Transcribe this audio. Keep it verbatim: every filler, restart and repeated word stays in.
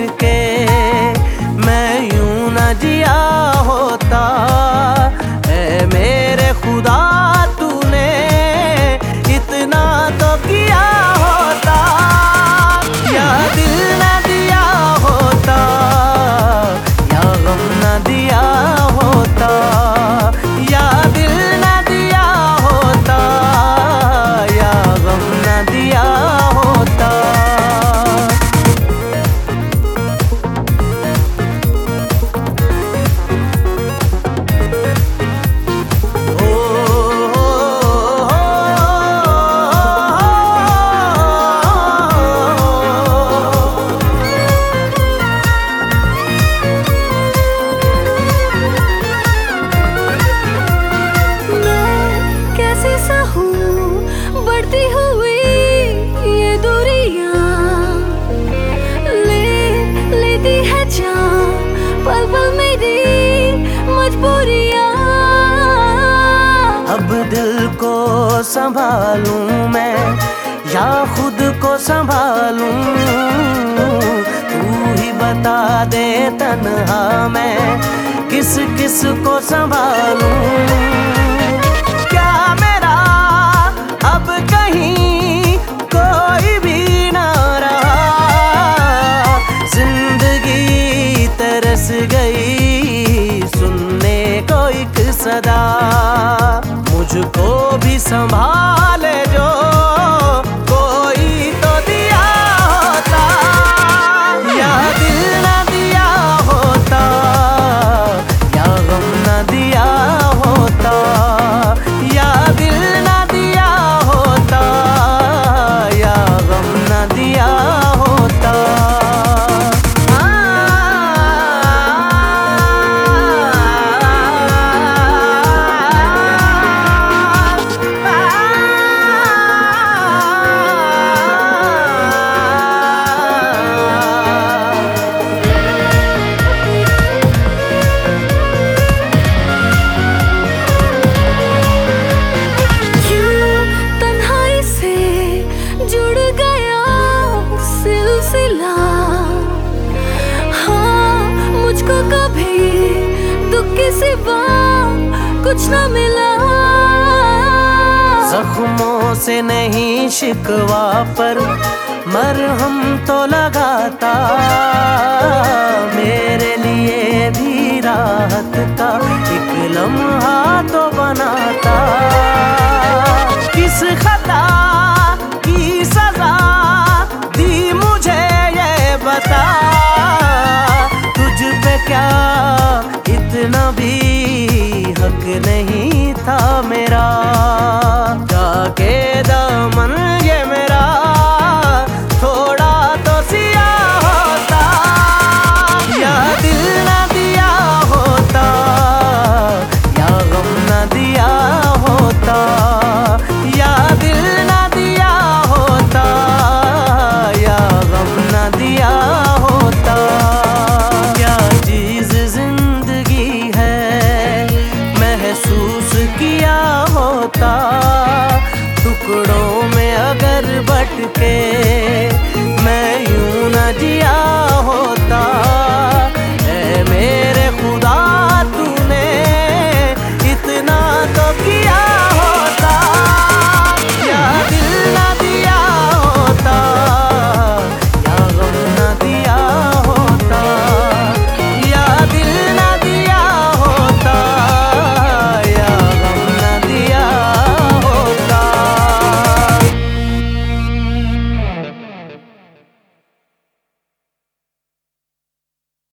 भटके मैं यूं न जिया होता। ऐ मेरे खुदा तूने इतना तो किया होता, या दिल न दिया होता, या गम न दिया होता, या दिल न दिया होता, या गम न दिया होता। बढ़ती हुई ये दूरियां ले लेती है जान पल पल मेरी मजबूरियां। अब दिल को संभालूं मैं या खुद को संभालूं, तू ही बता दे तन्हा मैं किस किस को संभालूं। अब कहीं कोई भी ना रहा, जिंदगी तरस गई सुनने को एक सदा। मुझको भी संभाले जो कोई तो दिया होता, या दिल न दिया होता, या गम न दिया होता, या दिल न दिया होता, या गम न दिया होता। हाँ, मुझको कभी दुख के सिवा कुछ न मिला। जख्मों से नहीं शिकवा पर मरहम तो लगाता, मेरे लिए भी राहत का एक लम्हा तो बनाता। किस खता की सजा दी मुझे ये बता, तुझ पे क्या इतना भी हक नहीं था मेरा। जाके दामन ये मेरा थोड़ा तो सिया होता, या दिल न दिया होता, या गम न दिया होता, या दिल न दिया होता, या गम न दिया होता। क्या चीज जिंदगी है महसूस किया होता, टुकड़ों में अगर बट के मैं यूं न जिया होता।